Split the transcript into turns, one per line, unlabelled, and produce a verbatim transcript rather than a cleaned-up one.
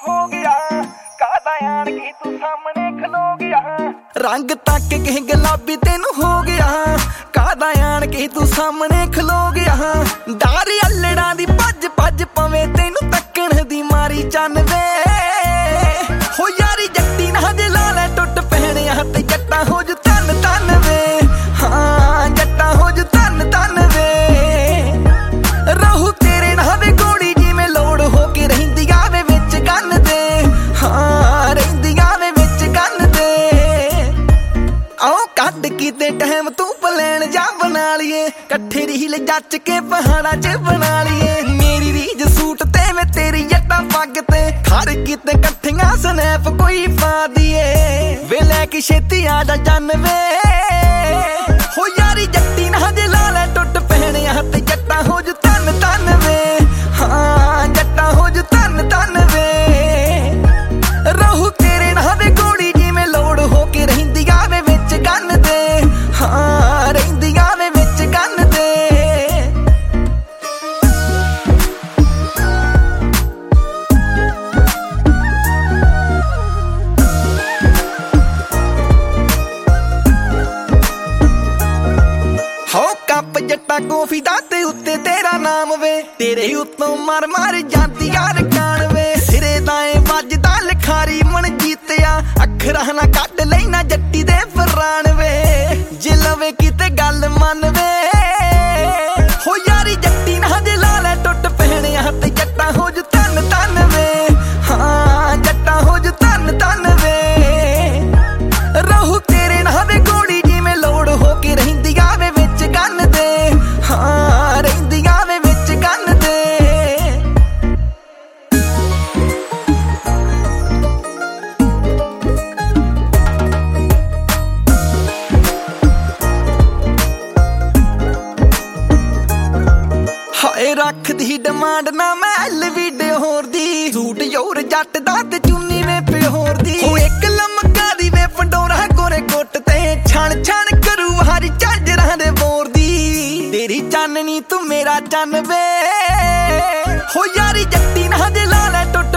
हो गया कादा यार की तू सामने खलो गया रंग तक के गुलाबी तेनू हो गया कादा यार की तू सामने खलो गया डारी अल्लड़ा दी भज भज पवे तेनू तकण दी मारी चन वे हो यारी जट्टी ना जे ला लै टुट पैणे ते जट्टा हो जू तन तन वे हाँ जट्टा हो जू तन तन वे रहू तेरे ना वे गोड़ी जिवें लोड़ हो के रहिंदी आवे विच गन दे हाँ रहिंदी आवे विच गन दे आओ कड कीते टाइम तू प्लैन जा बना लिए कट्ठे रील जच के पहाड़ा च बना लिए मेरी रीज सूट ते मैं तेरी जट्टा पग ते खड़ कीते कट्ठियां स्नैप कोई पा दिए वे लैके छेती आ जा जन वे हो यारी जट्टी ना जे ला लै टुट पैणे ते जट्टा हो जू तन तन वे हाँ जट्टा हो जू तन तन वे रहू तेरे ना वे गोड़ी जिवें लोड़ हो के रहिंदी आवे विच गन दे हाँ रहिंदी आवे विच गन दे हो कप जट्टा कॉफी दा ते उत्ते तेरा नाम वे तेरे उत्तों मार मार जाती यार कान वे सिरे दाएं वजदा लिखारी मन जीतिया अखरा ना कड लेना जट्टी दे फरान वे जे लवे किते गल मन वे हो यारी जट्टी ना जे ला लै टुट पैणे ते जट्टा हो जू तन तन वे हाँ जट्टा हो जू तन तन वे रहू तेरे ना वे गोड़ी जिवें लोड़ हो के रहिंदी आवे विच गन दे हाँ रहिंदी आवे विच गन दे हाए रख दी डिमांड ना मैं एल वीडियो होर दी सूट योर जट दा ते चुन्नी वे प्योर दी हो एक लमका दी वे फंडोरा गोरे गुट ते छण छण करू हर झांजरां दे बोर दी तेरी चाननी तू मेरा चन वे हो यारी जट्टी ना जे ला लै टुट